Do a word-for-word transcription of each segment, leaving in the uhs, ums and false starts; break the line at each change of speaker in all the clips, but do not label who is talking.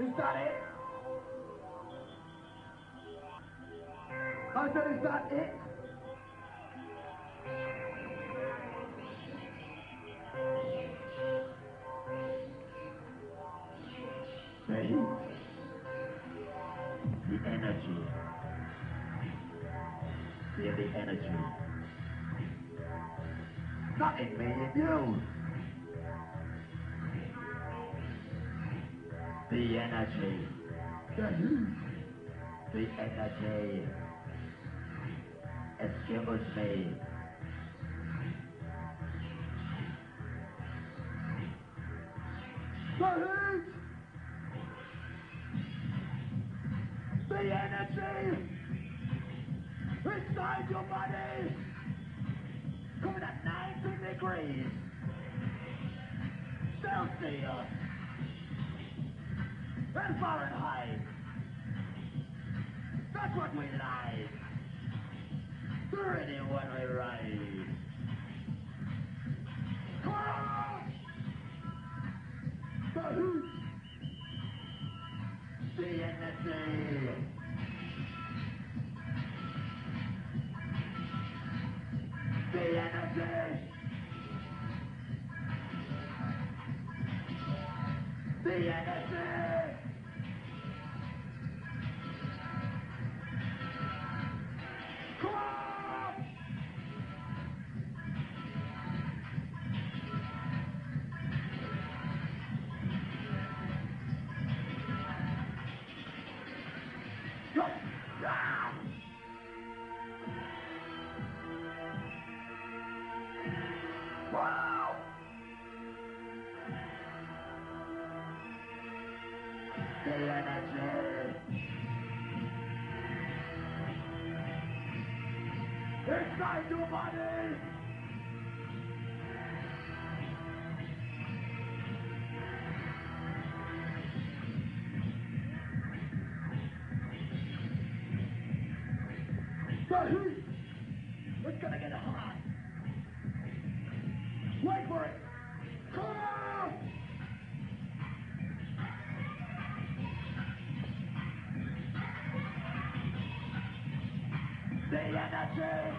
Is that it? I said, is that it? The heat, the energy, feel the energy. Not in me, in you. The energy, the heat, the energy. Excuse me. The heat, the energy inside your body, coming at ninety degrees Celsius and Fahrenheit. That's what we like. Really what we like. Ah! The heat, the energy, the energy, the energy. Come on! Go! Ah! Wow! The energy inside your body. The heat, it's gonna get hot. Wait for it. Come on! The energy.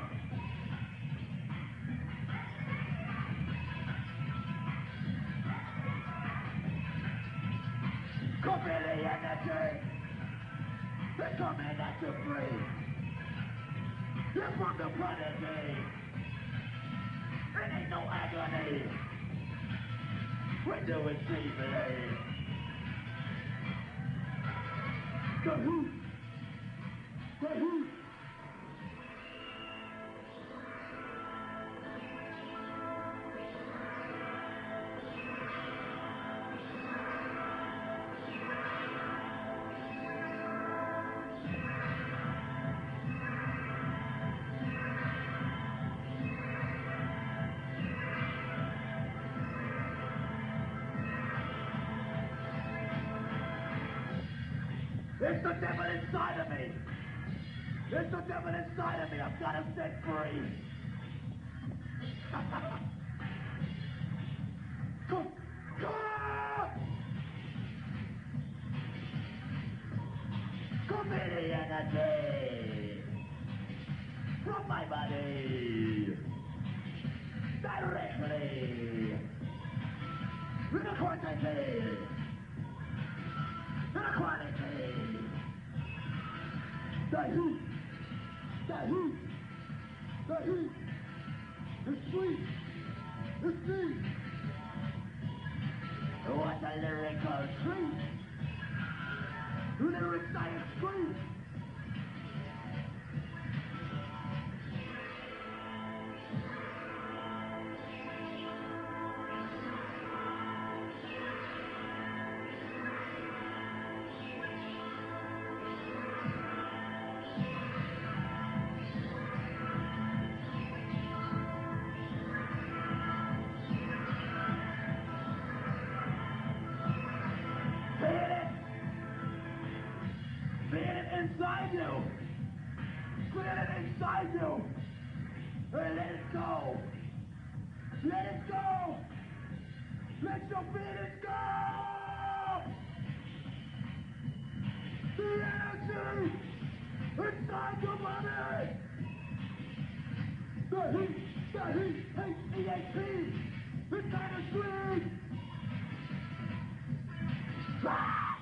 Copy the energy. They're coming at you free. You're from the prodigy. It ain't no agony. We do it cheaply. The heat. The heat. It's the devil inside of me. It's the devil inside of me. I've got to set free. Come, come! Come in the energy from my body directly to the quantity. The quality, the heat, the heat, the heat, the sweet, the deep. What a lyrical treat! Lyrics I excrete. Inside you! Feel it inside you! And let it go! Let it go! Let your feelings go! inside your body! The heat, the heat, H E A T! Inside the street! Ah!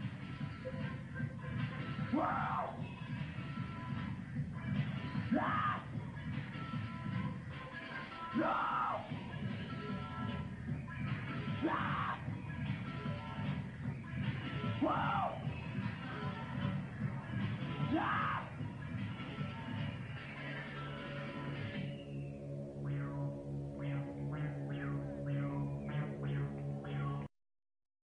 Wow! Ah! Ah!